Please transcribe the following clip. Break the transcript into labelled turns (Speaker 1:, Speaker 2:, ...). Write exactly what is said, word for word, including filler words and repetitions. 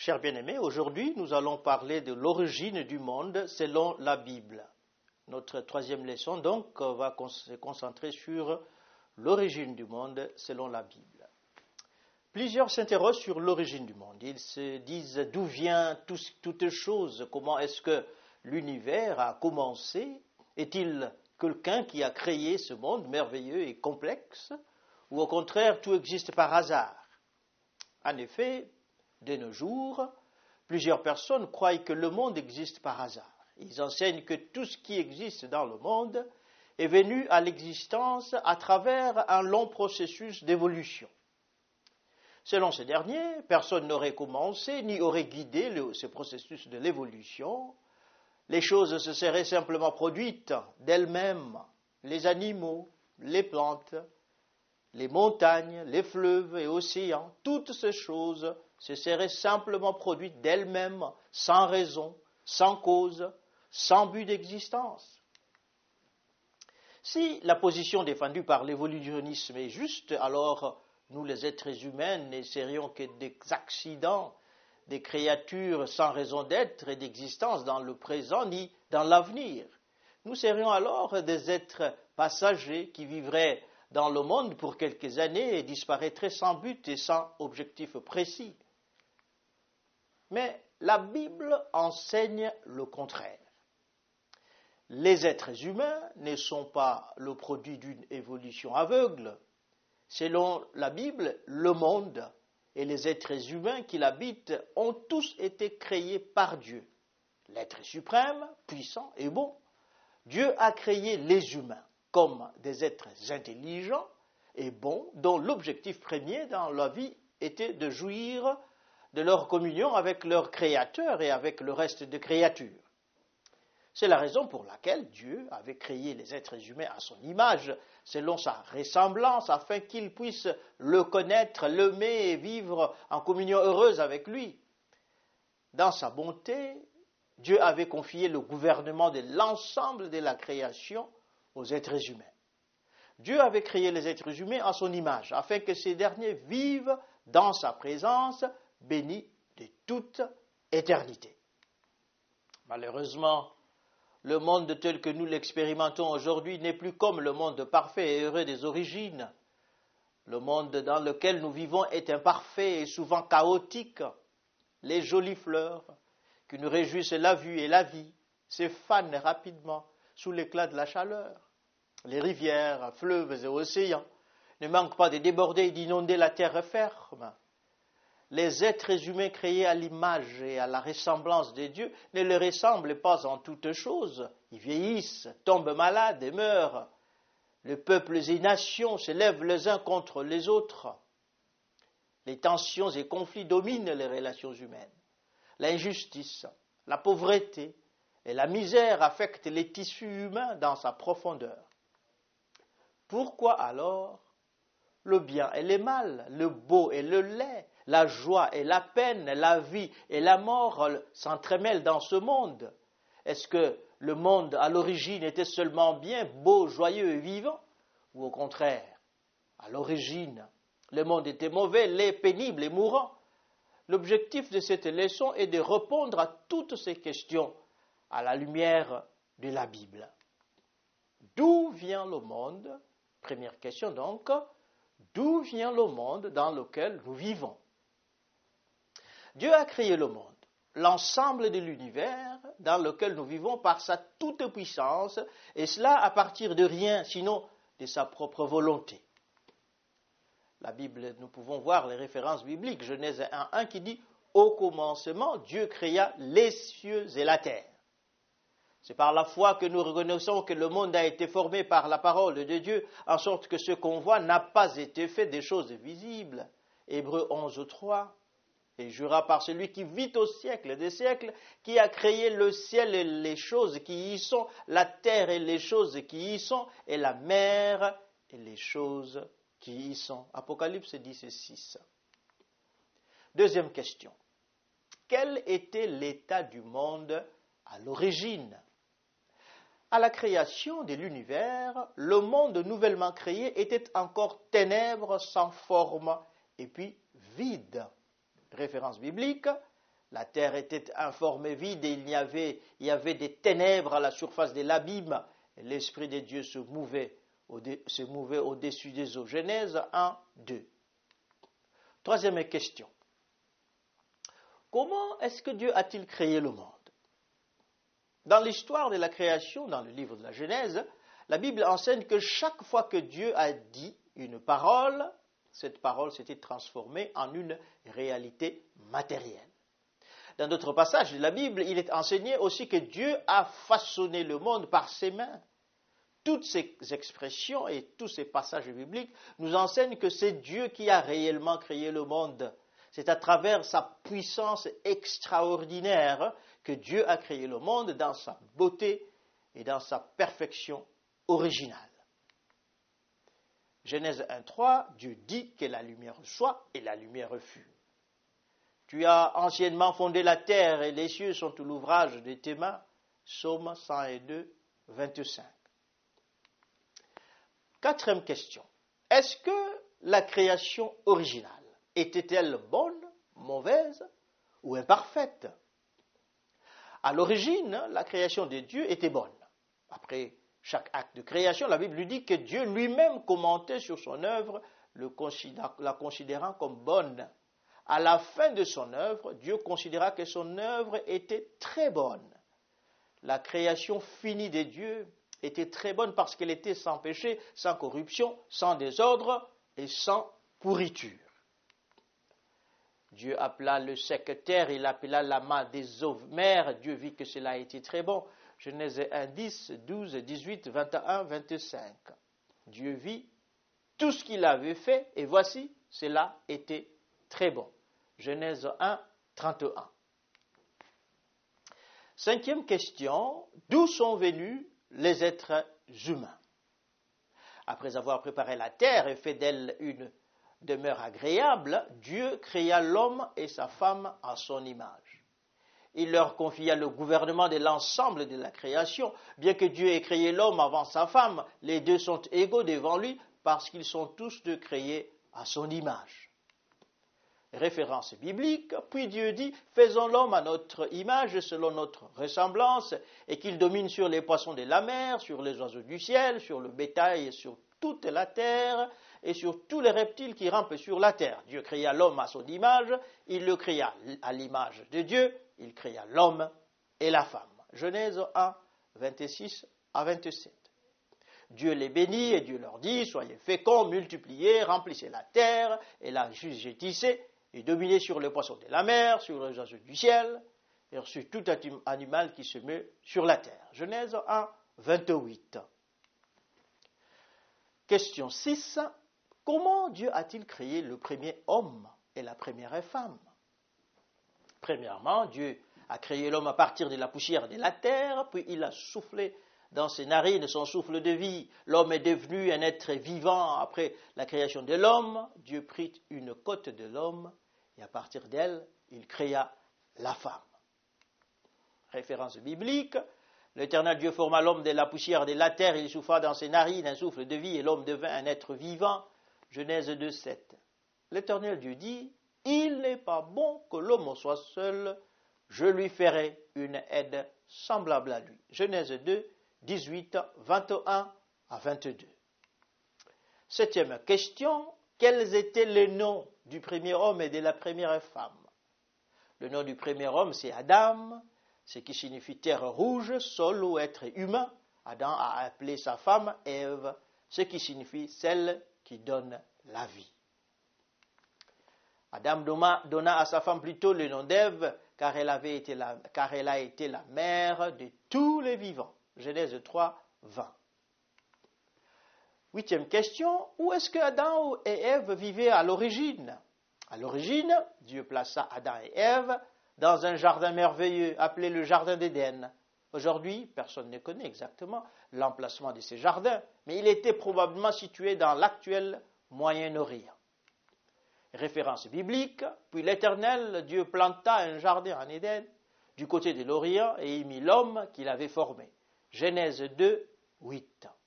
Speaker 1: Chers bien-aimés, aujourd'hui nous allons parler de l'origine du monde selon la Bible. Notre troisième leçon donc va se concentrer sur l'origine du monde selon la Bible. Plusieurs s'interrogent sur l'origine du monde. Ils se disent d'où vient tout, toute chose, comment est-ce que l'univers a commencé? Est-il quelqu'un qui a créé ce monde merveilleux et complexe? Ou au contraire, tout existe par hasard? En effet, de nos jours, plusieurs personnes croient que le monde existe par hasard. Ils enseignent que tout ce qui existe dans le monde est venu à l'existence à travers un long processus d'évolution. Selon ces derniers, personne n'aurait commencé ni aurait guidé le, ce processus de l'évolution. Les choses se seraient simplement produites d'elles-mêmes. Les animaux, les plantes, les montagnes, les fleuves et océans, toutes ces choses se seraient simplement produites d'elles-mêmes, sans raison, sans cause, sans but d'existence. Si la position défendue par l'évolutionnisme est juste, alors nous les êtres humains ne serions que des accidents, des créatures sans raison d'être et d'existence dans le présent ni dans l'avenir. Nous serions alors des êtres passagers qui vivraient dans le monde pour quelques années et disparaîtraient sans but et sans objectif précis. Mais la Bible enseigne le contraire. Les êtres humains ne sont pas le produit d'une évolution aveugle. Selon la Bible, le monde et les êtres humains qui l'habitent ont tous été créés par Dieu. L'être suprême, puissant et bon. Dieu a créé les humains comme des êtres intelligents et bons dont l'objectif premier dans la vie était de jouir de leur communion avec leur Créateur et avec le reste des créatures. C'est la raison pour laquelle Dieu avait créé les êtres humains à son image, selon sa ressemblance, afin qu'ils puissent le connaître, l'aimer et vivre en communion heureuse avec lui. Dans sa bonté, Dieu avait confié le gouvernement de l'ensemble de la création aux êtres humains. Dieu avait créé les êtres humains à son image, afin que ces derniers vivent dans sa présence, bénis de toute éternité. Malheureusement, le monde tel que nous l'expérimentons aujourd'hui n'est plus comme le monde parfait et heureux des origines. Le monde dans lequel nous vivons est imparfait et souvent chaotique. Les jolies fleurs qui nous réjouissent la vue et la vie se fanent rapidement sous l'éclat de la chaleur. Les rivières, fleuves et océans ne manquent pas de déborder et d'inonder la terre ferme. Les êtres humains créés à l'image et à la ressemblance de Dieu ne leur ressemblent pas en toutes choses. Ils vieillissent, tombent malades et meurent. Les peuples et nations se lèvent les uns contre les autres. Les tensions et conflits dominent les relations humaines. L'injustice, la pauvreté et la misère affectent les tissus humains dans sa profondeur. Pourquoi alors le bien et le mal, le beau et le laid, la joie et la peine, la vie et la mort s'entremêlent dans ce monde? Est-ce que le monde à l'origine était seulement bien, beau, joyeux et vivant? Ou au contraire, à l'origine, le monde était mauvais, laid, pénible et mourant? L'objectif de cette leçon est de répondre à toutes ces questions à la lumière de la Bible. D'où vient le monde? Première question donc, d'où vient le monde dans lequel nous vivons? Dieu a créé le monde, l'ensemble de l'univers dans lequel nous vivons par sa toute-puissance, et cela à partir de rien, sinon de sa propre volonté. La Bible, nous pouvons voir les références bibliques, Genèse un un qui dit « Au commencement, Dieu créa les cieux et la terre ». C'est par la foi que nous reconnaissons que le monde a été formé par la parole de Dieu, en sorte que ce qu'on voit n'a pas été fait des choses visibles. Hébreux onze trois. Et jura par celui qui vit au siècle des siècles, qui a créé le ciel et les choses qui y sont, la terre et les choses qui y sont, et la mer et les choses qui y sont. Apocalypse dix et six. Deuxième question. Quel était l'état du monde à l'origine? À la création de l'univers, le monde nouvellement créé était encore ténèbres sans forme et puis vide. Référence biblique, La terre était informe et vide et il y avait, il y avait des ténèbres à la surface de l'abîme. Et l'Esprit de Dieu se mouvait, au, se mouvait au-dessus des eaux. Genèse un, deux. Troisième question. Comment est-ce que Dieu a-t-il créé le monde? Dans l'histoire de la création, dans le livre de la Genèse, la Bible enseigne que chaque fois que Dieu a dit une parole, cette parole s'était transformée en une réalité matérielle. Dans d'autres passages de la Bible, il est enseigné aussi que Dieu a façonné le monde par ses mains. Toutes ces expressions et tous ces passages bibliques nous enseignent que c'est Dieu qui a réellement créé le monde. C'est à travers sa puissance extraordinaire que Dieu a créé le monde dans sa beauté et dans sa perfection originale. Genèse un, trois, Dieu dit que la lumière soit et la lumière fut. Tu as anciennement fondé la terre et les cieux sont tout l'ouvrage de tes mains. Psaume cent deux, vingt-cinq. Quatrième question. Est-ce que la création originale était-elle bonne, mauvaise ou imparfaite? À l'origine, la création de Dieu était bonne. Après chaque acte de création, la Bible lui dit que Dieu lui-même commentait sur son œuvre, le considère, la considérant comme bonne. À la fin de son œuvre, Dieu considéra que son œuvre était très bonne. La création finie de Dieu était très bonne parce qu'elle était sans péché, sans corruption, sans désordre et sans pourriture. Dieu appela le sec terre, il appela la main des eaux mer. Dieu vit que cela était très bon. Genèse un, dix, douze, dix-huit, vingt et un, vingt-cinq. Dieu vit tout ce qu'il avait fait et voici, cela était très bon. Genèse un, trente et un. Cinquième question, d'où sont venus les êtres humains? Après avoir préparé la terre et fait d'elle une demeure agréable, Dieu créa l'homme et sa femme à son image. Il leur confia le gouvernement de l'ensemble de la création. Bien que Dieu ait créé l'homme avant sa femme, les deux sont égaux devant lui parce qu'ils sont tous deux créés à son image. Référence biblique, puis Dieu dit, faisons l'homme à notre image, selon notre ressemblance, et qu'il domine sur les poissons de la mer, sur les oiseaux du ciel, sur le bétail, sur toute la terre, et sur tous les reptiles qui rampent sur la terre. Dieu créa l'homme à son image, il le créa à l'image de Dieu, il créa l'homme et la femme. Genèse un, vingt-six à vingt-sept. Dieu les bénit et Dieu leur dit, soyez féconds, multipliez, remplissez la terre, et la jusgetissez, et dominez sur les poissons de la mer, sur les oiseaux du ciel, et sur tout animal qui se met sur la terre. Genèse un, vingt-huit. Question six. Comment Dieu a-t-il créé le premier homme et la première femme? Premièrement, Dieu a créé l'homme à partir de la poussière de la terre, puis il a soufflé dans ses narines son souffle de vie. L'homme est devenu un être vivant. Après la création de l'homme, Dieu prit une côte de l'homme et à partir d'elle, il créa la femme. Référence biblique. L'Éternel Dieu forma l'homme de la poussière de la terre, il souffla dans ses narines un souffle de vie et l'homme devint un être vivant. Genèse deux, sept. L'Éternel Dieu dit, il n'est pas bon que l'homme soit seul, je lui ferai une aide semblable à lui. Genèse deux, dix-huit, vingt et un à vingt-deux. Septième question, quels étaient les noms du premier homme et de la première femme? Le nom du premier homme, c'est Adam, ce qui signifie terre rouge, sol ou être humain. Adam a appelé sa femme Ève, ce qui signifie celle qui donne la vie. Adam donna à sa femme plutôt le nom d'Ève, car elle avait été la, car elle a été la mère de tous les vivants. Genèse trois, vingt. Huitième question, où est-ce que Adam et Ève vivaient à l'origine? À l'origine, Dieu plaça Adam et Ève dans un jardin merveilleux appelé le jardin d'Éden. Aujourd'hui, personne ne connaît exactement l'emplacement de ces jardins, mais il était probablement situé dans l'actuel Moyen-Orient. Référence biblique, puis l'Éternel, Dieu planta un jardin en Éden du côté de l'Orient et y mit l'homme qu'il avait formé. Genèse deux, huit.